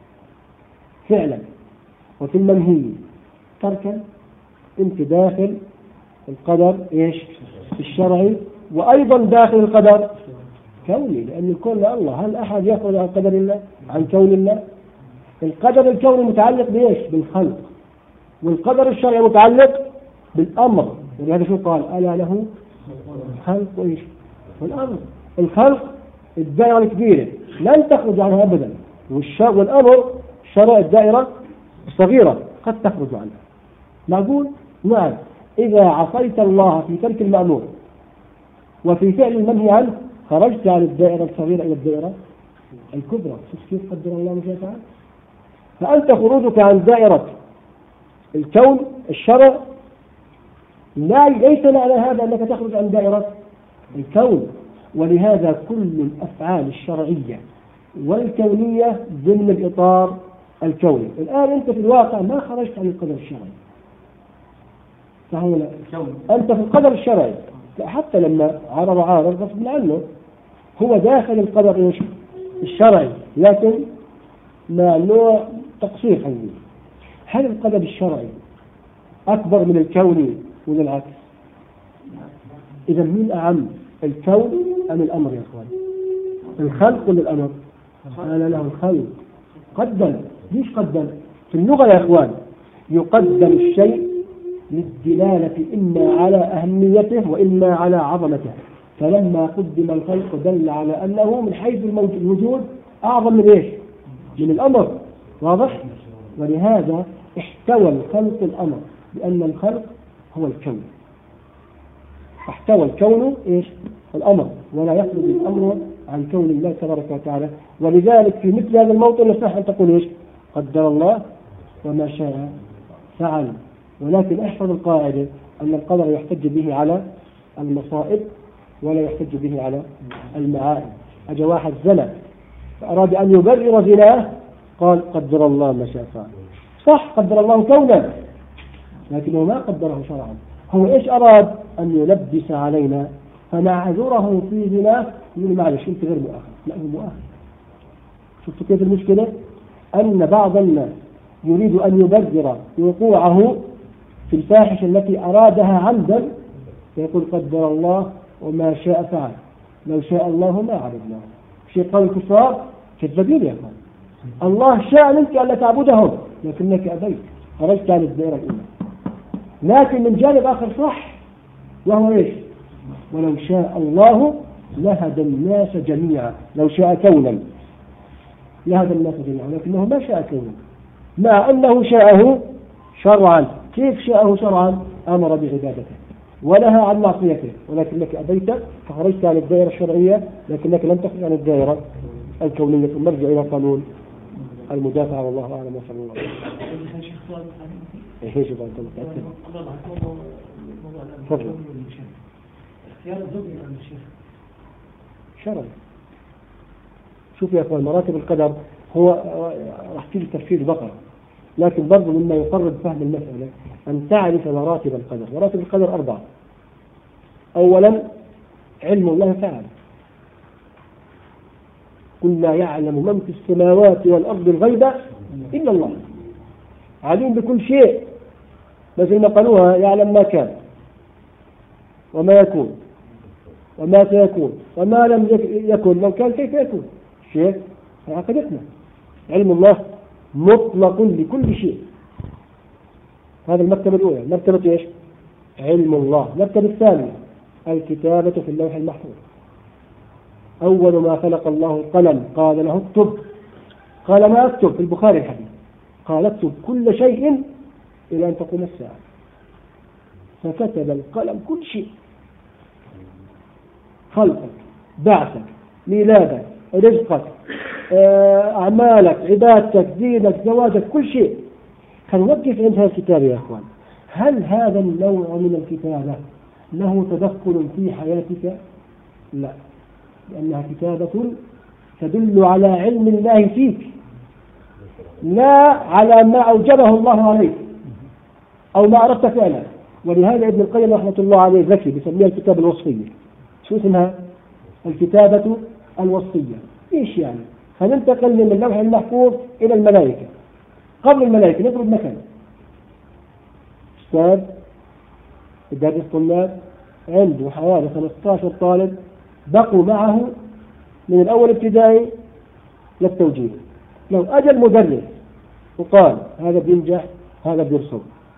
فعلا وفي المنهي تركا انت داخل القدر ايش الشرعي، وايضا داخل القدر كوني، لان الكون لله. هل احد يخرج عن قدر الله عن كون الله؟ القدر الكوني متعلق بايش؟ بالخلق، والقدر الشرعي متعلق بالامر. ولهذا شو قال الا له الخلق وايش والامر. الخلق الدائره الكبيره لن تخرج عنها ابدا، والشر والامر الشرع الدائره الصغيره قد تخرج عنها. معقول؟ نعم. إذا عصيت الله في ترك المأمور وفي فعل المنهي عنه خرجت عن الدائرة الصغيرة إلى الدائرة الكبرى. شوف كيف قدر الله ما شاء فعل. فأنت خروجك عن دائرة الكون الشرع لا ليس معنى هذا أنك تخرج عن دائرة الكون. ولهذا كل الأفعال الشرعية والكونية ضمن الإطار الكوني. الآن أنت في الواقع ما خرجت عن القدر الشرعي، فهو لا. أنت في القدر الشرعي حتى لما عرض عارض غصب عنه هو داخل القدر الشرعي، لكن مع نوع تقصير حقيقي. هل القدر الشرعي أكبر من الكوني ولا العكس؟ إذا مين أعم، الكون أم الأمر يا أخوان؟ الخلق ولا الأمر؟ قال له الخلق. قدم. ليش قدم؟ في اللغة يا أخوان يقدم الشيء للدلالة إما على أهميته وإما على عظمته. فلما قدم الخلق دل على أنه من حيث الوجود أعظم من إيش؟ من الأمر. واضح؟ ولهذا احتوى الخلق الأمر، لأن الخلق هو الكون، احتوى الكون إيش؟ الأمر، ولا يخرج الأمر عن كون الله تبارك وتعالى. ولذلك في مثل هذا الموطن يصح أن تقول إيش؟ قدر الله وما شاء فعل. ولكن احفظ القاعدة أن القدر يحتج به على المصائب ولا يحتج به على المعائب. أجا واحد زنى فأراد أن يبرر زناه قال قدر الله ما شاء فعل. صح قدر الله كونا، لكنه ما قدره شرعا. هو إيش أراد؟ أن يلبس علينا، فنعذره في زنا يقول معلش أنت غير مؤاخذ. لا، هو مؤاخذ. شفتوا كيف المشكلة؟ أن بعض الناس يريد أن يبرر وقوعه في الفاحشة التي أرادها عمدا، فيقول قدر الله وما شاء فعل، لو شاء الله ما عبدناه. شيء قول الكفار كذابين يا أخوان. الله شاء منك ألا تعبدهم لكنك أبيت، خرجت عن الدائرة الأولى. لكن من جانب آخر صح، وهو إيش؟ ولو شاء الله لهدى الناس جميعا. لو شاء كونا لهدى الناس جميعا، لكنه ما شاء كونا، مع أنه شاءه شرعا. كيف شاءه شرعا؟ أمر بعبادته ونهى عن معصيته، ولكنك أبيت فخرجت عن الدائرة الشرعية، لكنك لم تخرج عن الدائرة الكونية. ثم نرجع إلى قانون المدافعة، والله أعلم وصلى الله عليه وسلم. ايش يبغى انت متأكد؟ تفضل. اختيار الزوج عند الشيخ شرعي. شوف يا اخوان، مراتب القدر هو راح تيجي تفسير بقرة، لكن برضه مما يقرب فهم المسألة أن تعرف مراتب القدر. مراتب القدر أربعة. أولا علم الله تعالى، قل لا يعلم من في السماوات والأرض الغيب إلا الله، عليم بكل شيء، مثل ما قالوها يعلم ما كان وما يكون وما سيكون وما لم يكن لو كان كيف يكون. شيء عقيدتنا علم الله مطلق لكل شيء. هذا المرتبة الأولى. مرتبة إيش؟ علم الله. المرتبة الثانية الكتابة في اللوح المحفوظ. أول ما خلق الله القلم قال له اكتب، قال ما اكتب، في البخاري الحديث قال اكتب كل شيء إلى أن تقوم الساعة، فكتب القلم كل شيء، خلقك، بعثك، ميلادك، رزقك، أعمالك، عبادتك، دينك، زواجك، كل شيء. هنوقف عند هذا الكتاب يا أخوان. هل هذا النوع من الكتابة له تدخل في حياتك؟ لا، لأنها كتابة تدل على علم الله فيك، لا على ما أوجبه الله عليك أو ما أردت فعله. ولهذا ابن القيم رحمة الله عليه ذكي بيسميها الكتاب الوصفية. شو اسمها؟ الكتابة الوصفية. إيش يعني؟ هننتقل من اللوح المحفوظ إلى الملائكة. قبل الملائكة نضرب مثلا أستاذ يدرس الطلاب، عنده حوالي خمسة عشر طالب بقوا معه من الأول ابتدائي للتوجيه. لو أجى المدرس وقال هذا بينجح هذا بيرسم،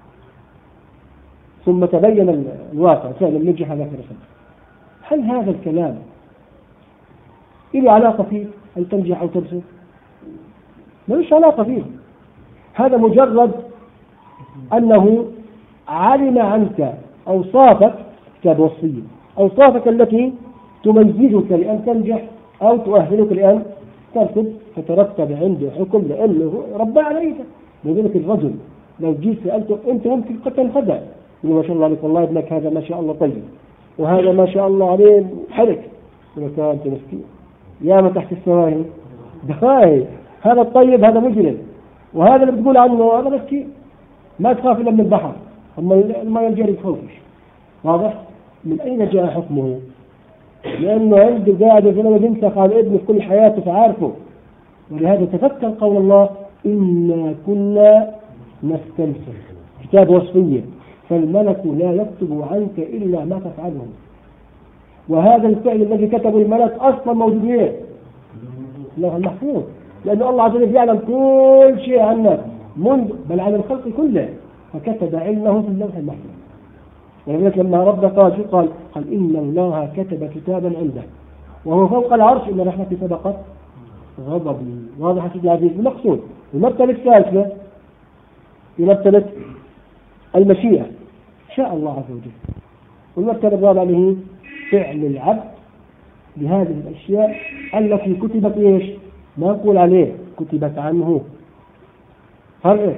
ثم تبين الواقع فعلا نجح هذا في الرسم، هل هذا الكلام له علاقة فيه هل تنجح أو ترسم؟ ملوش علاقة فيه. هذا مجرد أنه علم عنك أوصافك، كتاب وصية، أوصافك التي تميزك لأن تنجح أو تؤهلك لأن تركض، فترتب عنده حكم لأنه ربى عليك. لذلك الرجل لو جيت سألته أنت ممكن قد تنخدع، يقول ما شاء الله عليك، والله ابنك هذا ما شاء الله طيب، وهذا ما شاء الله عليه حرك، يقول لك أنت مسكين يا ما تحت السماء دخاي، هذا الطيب هذا مجرم، وهذا اللي بتقول عنه هذا مسكين ما تخاف إلا من البحر، أما الماء الجاري تخوفش. واضح؟ من أين جاء حكمه؟ لأنه عنده قاعدة زلمة بينسخ على ابنه في كل حياته فعارفه. ولهذا تفكر قول الله إنا كنا نستنسخ، كتاب وصفية، فالملك لا يكتب عنك إلا ما تفعله. وهذا الفعل الذي كتبه الملك أصلا موجود فيه اللوح المحفوظ، لأن الله عز وجل يعلم كل شيء عنك منذ بل عن الخلق كله، فكتب علمه في اللوح المحفوظ. ولذلك لما رب قال شو قال؟ قال إن الله كتب كتابا عنده وهو فوق العرش إن رحمتي سبقت غضبي. واضح سيدنا العزيز؟ المقصود المرتبة الثالثة في مرتبة المشيئة، شاء الله عز وجل. والمرتبة الرابعة اللي هي فعل العبد لهذه الأشياء التي كتبت إيش؟ ما نقول عليه كتبت عنه، فرق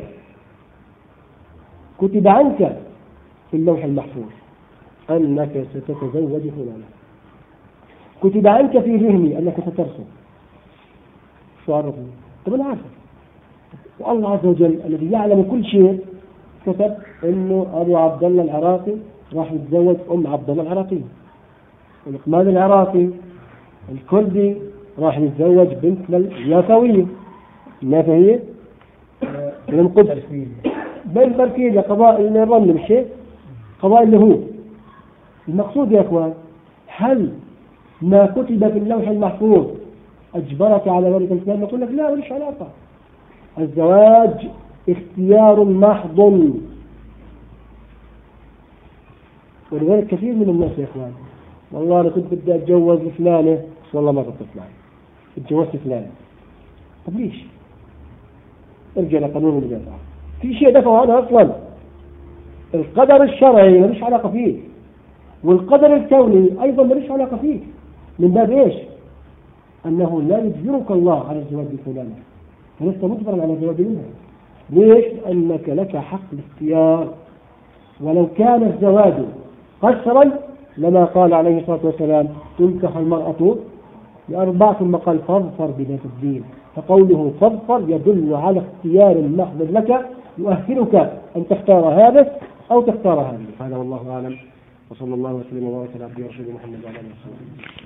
كتب عنك في اللوح المحفوظ أنك ستتزوج فلانا، كتب عنك في ذهني أنك سترسم. شو عرفني؟ طب أنا عارف. والله عز وجل الذي يعلم كل شيء كتب إنه أبو عبد الله العراقي راح يتزوج أم عبد الله العراقي، والإقماد العراقي الكردي راح يتزوج بنت اليافوية اليافوية من القدس بين بركيلة قبائل الرمل مشي قبائل الهود. المقصود يا أخوان، هل ما كتب في اللوح المحفوظ أجبرك على ذلك الإسلام؟ نقول لك لا، وليش علاقة. الزواج اختيار محض، ولذلك كثير من الناس يا إخوان والله أنا كنت بدي أتجوز فلانة بس والله ما كنت فلانة، اتجوزت فلانة. طب ليش؟ ارجع لقانون المجازفة، في شيء دفعه هذا أصلا. القدر الشرعي مليش علاقة فيه، والقدر الكوني أيضا مليش علاقة فيه. من باب إيش؟ أنه لا يجبرك الله على الزواج بفلانة، فلست مجبرا على الزواج منها. ليش؟ أنك لك حق الاختيار. ولو كان الزواج قسرا لما قال عليه الصلاة والسلام تنكح المرأة لأربع، ثم قال فاظفر بذات الدين. فقوله فاظفر يدل على اختيار محض لك يؤهلك أن تختار هذا أو تختار هذا. هذا والله أعلم، وصلى الله وسلم وبارك على عبده ورسوله محمد وعلى آله وصحبه.